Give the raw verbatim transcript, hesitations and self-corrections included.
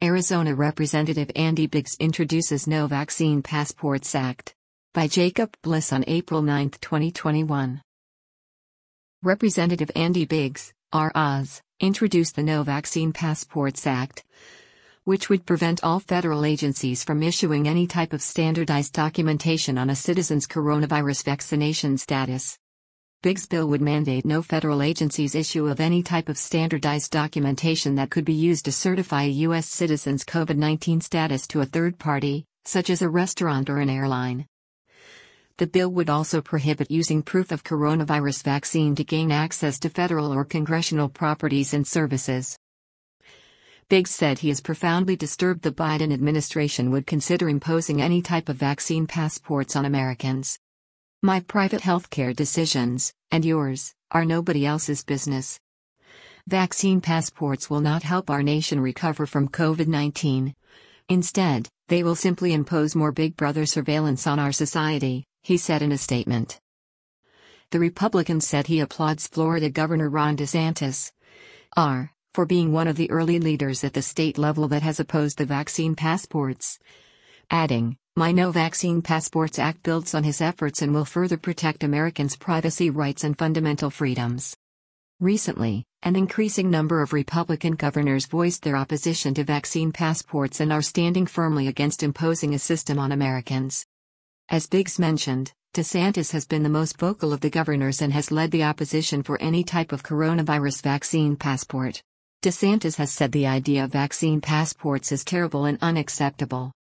Arizona Representative Andy Biggs introduces No Vaccine Passports Act. By Jacob Bliss on April ninth, twenty twenty-one. Representative Andy Biggs, R. Oz, introduced the No Vaccine Passports Act, which would prevent all federal agencies from issuing any type of standardized documentation on a citizen's coronavirus vaccination status. Biggs' bill would mandate no federal agencies issue of any type of standardized documentation that could be used to certify a U S citizen's COVID nineteen status to a third party, such as a restaurant or an airline. The bill would also prohibit using proof of coronavirus vaccine to gain access to federal or congressional properties and services. Biggs said he is profoundly disturbed the Biden administration would consider imposing any type of vaccine passports on Americans. My private healthcare decisions, and yours, are nobody else's business. Vaccine passports will not help our nation recover from COVID nineteen. Instead, they will simply impose more Big Brother surveillance on our society, he said in a statement. The Republican said he applauds Florida Governor Ron DeSantis, R, for being one of the early leaders at the state level that has opposed the vaccine passports, adding, "My No Vaccine Passports Act builds on his efforts and will further protect Americans' privacy rights and fundamental freedoms." Recently, an increasing number of Republican governors voiced their opposition to vaccine passports and are standing firmly against imposing a system on Americans. As Biggs mentioned, DeSantis has been the most vocal of the governors and has led the opposition for any type of coronavirus vaccine passport. DeSantis has said the idea of vaccine passports is terrible and unacceptable.